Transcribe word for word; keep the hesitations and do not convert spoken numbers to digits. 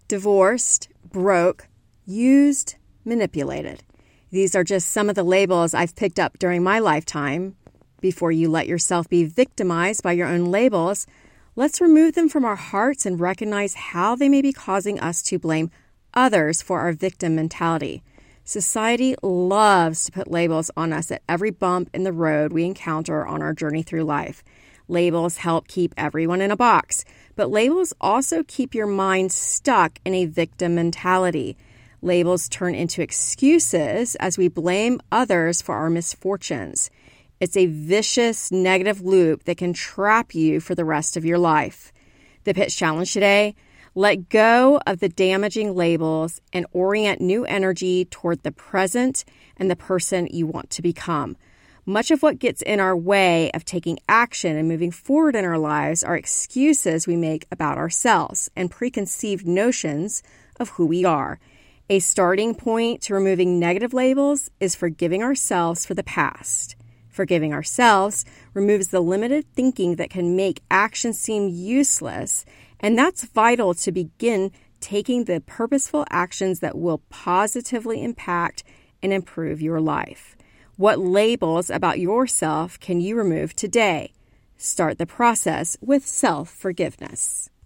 divorced, broke, used, manipulated. These are just some of the labels I've picked up during my lifetime. Before you let yourself be victimized by your own labels, let's remove them from our hearts and recognize how they may be causing us to blame others for our victim mentality. Society loves to put labels on us at every bump in the road we encounter on our journey through life. Labels help keep everyone in a box, but labels also keep your mind stuck in a victim mentality. Labels turn into excuses as we blame others for our misfortunes. It's a vicious negative loop that can trap you for the rest of your life. The Pitch Challenge today: let go of the damaging labels and orient new energy toward the present and the person you want to become. Much of what gets in our way of taking action and moving forward in our lives are excuses we make about ourselves and preconceived notions of who we are. A starting point to removing negative labels is forgiving ourselves for the past. Forgiving ourselves removes the limited thinking that can make action seem useless, and that's vital to begin taking the purposeful actions that will positively impact and improve your life. What labels about yourself can you remove today? Start the process with self-forgiveness.